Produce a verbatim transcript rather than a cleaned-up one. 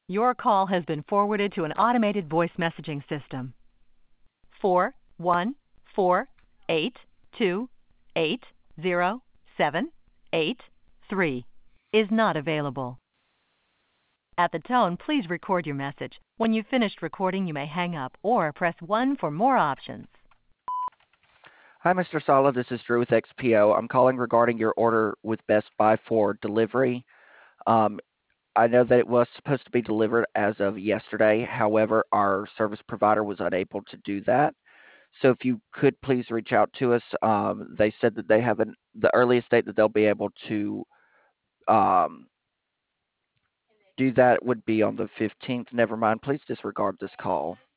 Your call has been forwarded to an automated voice messaging system. Four one four eight two eight zero seven eight three is not available. At the tone, please record your message. When you've finished recording, you may hang up or press one for more options. Hi, Mister Sala. This is Drew with X P O. I'm calling regarding your order with Best Buy for delivery. Um, I know that it was supposed to be delivered as of yesterday. However, our service provider was unable to do that. So if you could please reach out to us. Um, they said that they have an, the earliest date that they'll be able to um, do that would be on the fifteenth. Never mind. Please disregard this call.